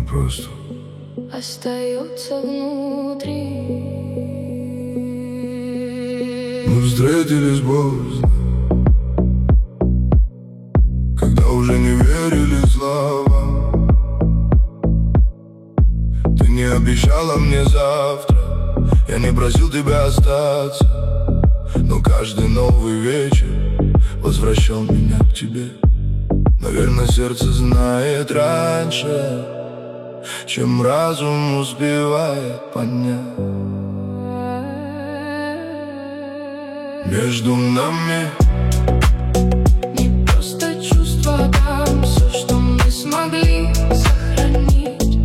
просто остается внутри. Мы встретились поздно, когда уже не верили словам. Ты не обещала мне завтра, я не просил тебя остаться, но каждый новый вечер возвращал меня к тебе. Наверное, сердце знает раньше, чем разум успевает понять. Между нами не просто чувства, там все, что мы смогли сохранить.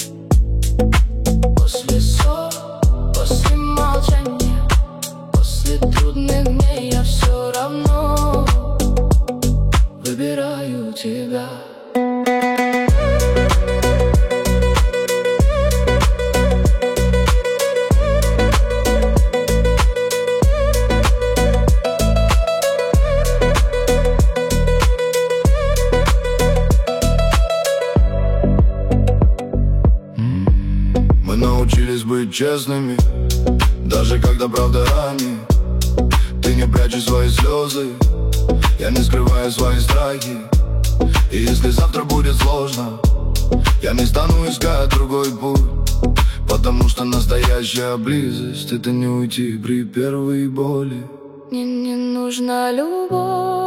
После ссор, после молчания, после трудных дней я все равно выбираю тебя. Мы научились быть честными, даже когда правда ранит. Ты не прячешь свои слезы, я не скрываю свои страхи. И если завтра будет сложно, я не стану искать другой путь, потому что настоящая близость — это не уйти при первой боли. Мне не нужна любовь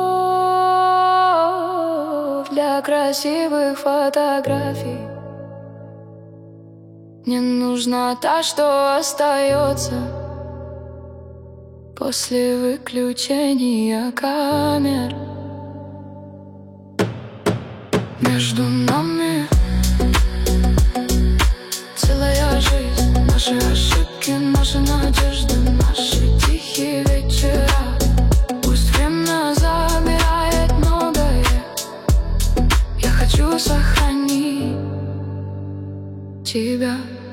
для красивых фотографий. Мне нужна та, что остается после выключения камер. Между нами целая жизнь, наши ошибки, наши надежды, наши тихие вечера. Пусть время забирает многое, я хочу сохранить тебя.